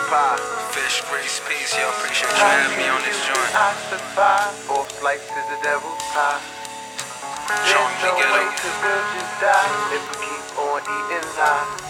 pie. Fish, grease, peace, yo, appreciate you having me on this joint. I survive. 4 slices of devil's pie. Showing me There's no way ghetto. to we'll just die if we keep on eating lies.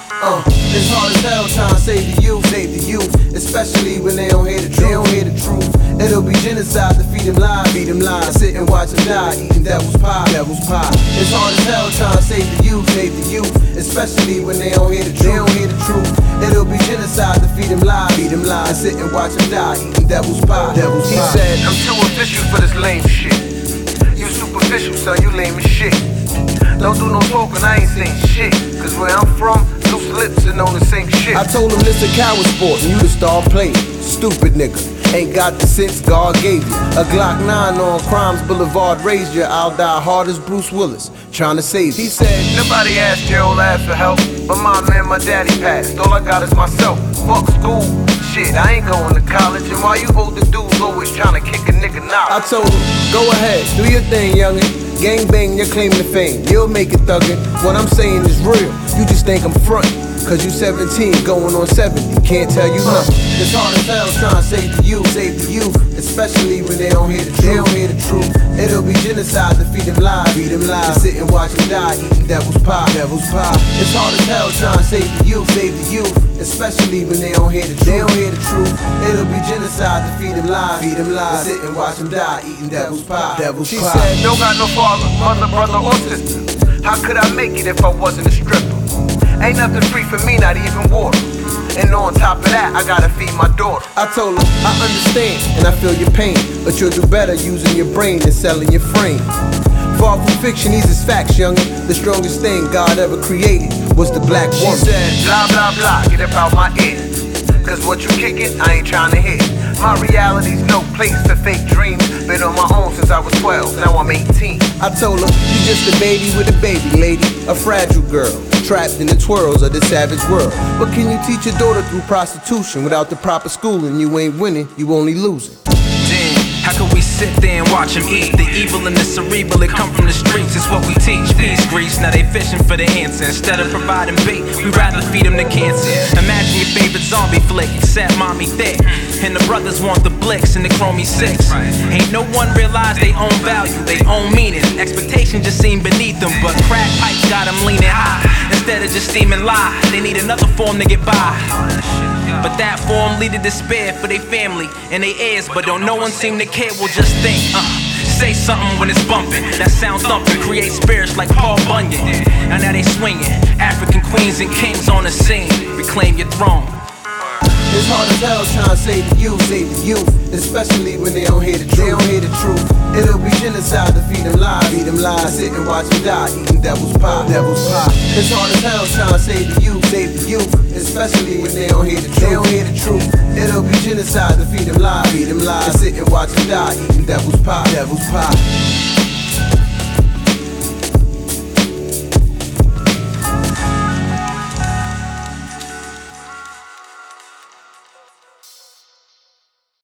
It's hard as hell trying to save the youth, especially when they don't hear the truth. It'll be genocide to feed them lies, sit and watch them die, eating devil's pie. It's hard as hell trying to save the youth, especially when they don't hear the truth. It'll be genocide to feed them lies, sit and watch them die, eating devil's pie. He said, I'm too official for this lame shit. You superficial, son, you lame as shit. Don't do no talking, I ain't saying shit. Cause where I'm from, loose lips and on the same shit. I told him this a coward sport and you the star player. Stupid nigga, ain't got the sense God gave you. A Glock 9 on Crimes Boulevard raised you. I'll die hard as Bruce Willis, trying to save you. He said, nobody asked your old ass for help, but my man, my daddy passed. All I got is myself. Fuck school, shit, I ain't going to college. And why you older dudes always trying to kick a nigga I knowledge? told him, go ahead, do your thing, youngin'. Gang bang, you're claiming the fame. You'll make it thuggin'. What I'm saying is real. You just think I'm frontin'. Cause you 17, going on 70. Can't tell you nothing. It's hard as hell trying to save the youth, especially when they don't hear the truth. It'll be genocide to feed them lies, and sit and watch them die, eating devil's pie. It's hard as hell trying to save the youth, especially when they don't hear the truth. It'll be genocide to feed them lies, and sit and watch them die, eating devil's pie. She said, Don't got no father, mother, brother, or sister. How could I make it if I wasn't a stripper? Ain't nothing free for me, not even water. And on top of that, I gotta feed my daughter. I told her, I understand and I feel your pain, but you'll do better using your brain than selling your frame. Far from fiction, these is facts, youngin'. The strongest thing God ever created was the black woman. She said, blah, blah, blah, get up out my ear. Cause what you kickin', I ain't tryna hear. My reality's no place for fake dreams. Been on my own since I was 12, now I'm 18. I told her, you just a baby with a baby lady, a fragile girl, trapped in the twirls of the savage world. But can you teach your daughter through prostitution? Without the proper schooling, you ain't winning, you only losing. Damn, how could we sit there and watch them eat? The evil and the cerebral, it come from the streets, it's what we teach. Peace, grease, now they fishing for the answer. Instead of providing bait, we rather feed them the cancer. Imagine your favorite zombie flick, except mommy thick. And the brothers want the blicks and the chromie 6. Ain't no one realize they own value, they own meaning. Expectations just seem beneath them, but crack pipes got them leaning high. Instead of just steaming lie, they need another form to get by. But that form lead to despair for their family and their heirs. But don't no one seem to care, we'll just think, say something when it's bumping. That sound thumping, create spirits like Paul Bunyan. And now they swinging, African queens and kings on the scene. Reclaim your throne. It's hard as hell trying to save the youth, especially when they don't hear the truth. It'll be genocide to feed them lies, sit and watch them die, eating devil's pie. It's hard as hell trying to save the youth, especially when they don't hear the truth. It'll be genocide to feed them lies, and sit and watch them die, eating devil's pie.